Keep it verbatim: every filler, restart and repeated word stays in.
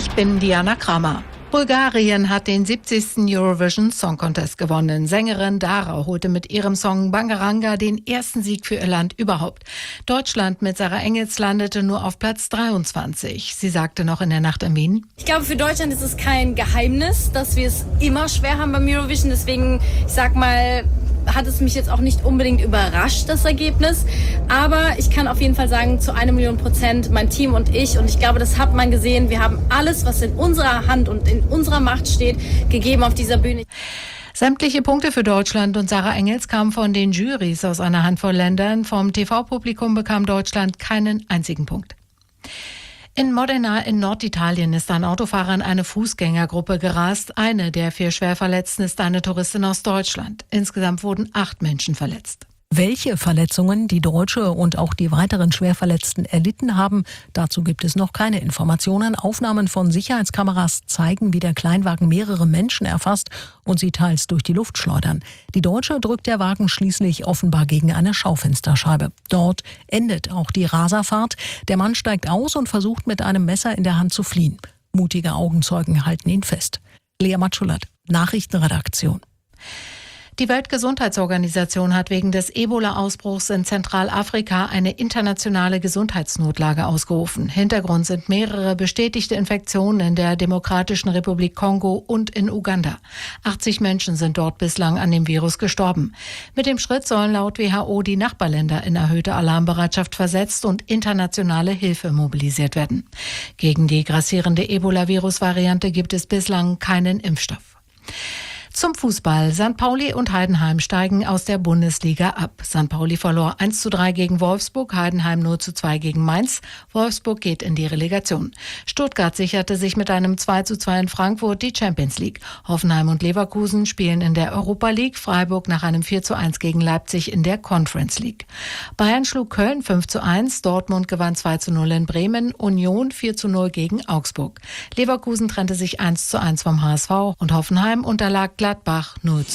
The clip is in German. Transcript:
Ich bin Diana Kramer. Bulgarien hat den siebzigsten Eurovision Song Contest gewonnen. Sängerin Dara holte mit ihrem Song Bangaranga den ersten Sieg für ihr Land überhaupt. Deutschland mit Sarah Engels landete nur auf Platz dreiundzwanzig. Sie sagte noch in der Nacht in Wien: Ich glaube, für Deutschland ist es kein Geheimnis, dass wir es immer schwer haben beim Eurovision. Deswegen, ich sag mal, hat es mich jetzt auch nicht unbedingt überrascht, das Ergebnis. Aber ich kann auf jeden Fall sagen, zu einer Million Prozent mein Team und ich. Und ich glaube, das hat man gesehen. Wir haben alles, was in unserer Hand und in unserer Macht steht, gegeben auf dieser Bühne. Sämtliche Punkte für Deutschland und Sarah Engels kamen von den Jurys aus einer Handvoll Ländern. Vom T V-Publikum bekam Deutschland keinen einzigen Punkt. In Modena in Norditalien ist ein Autofahrer in eine Fußgängergruppe gerast. Eine der vier Schwerverletzten ist eine Touristin aus Deutschland. Insgesamt wurden acht Menschen verletzt. Welche Verletzungen die Deutsche und auch die weiteren Schwerverletzten erlitten haben, dazu gibt es noch keine Informationen. Aufnahmen von Sicherheitskameras zeigen, wie der Kleinwagen mehrere Menschen erfasst und sie teils durch die Luft schleudern. Die Deutsche drückt der Wagen schließlich offenbar gegen eine Schaufensterscheibe. Dort endet auch die Raserfahrt. Der Mann steigt aus und versucht mit einem Messer in der Hand zu fliehen. Mutige Augenzeugen halten ihn fest. Lea Matschulat, Nachrichtenredaktion. Die Weltgesundheitsorganisation hat wegen des Ebola-Ausbruchs in Zentralafrika eine internationale Gesundheitsnotlage ausgerufen. Hintergrund sind mehrere bestätigte Infektionen in der Demokratischen Republik Kongo und in Uganda. achtzig Menschen sind dort bislang an dem Virus gestorben. Mit dem Schritt sollen laut W H O die Nachbarländer in erhöhte Alarmbereitschaft versetzt und internationale Hilfe mobilisiert werden. Gegen die grassierende Ebola-Virus-Variante gibt es bislang keinen Impfstoff. Zum Fußball. Sankt Pauli und Heidenheim steigen aus der Bundesliga ab. Sankt Pauli verlor eins zu drei gegen Wolfsburg, Heidenheim null zu zwei gegen Mainz. Wolfsburg geht in die Relegation. Stuttgart sicherte sich mit einem zwei zu zwei in Frankfurt die Champions League. Hoffenheim und Leverkusen spielen in der Europa League. Freiburg nach einem vier zu eins gegen Leipzig in der Conference League. Bayern schlug Köln fünf zu eins. Dortmund gewann zwei zu null in Bremen. Union vier zu null gegen Augsburg. Leverkusen trennte sich eins zu eins vom H S V und Hoffenheim unterlag Gladbach null zu eins.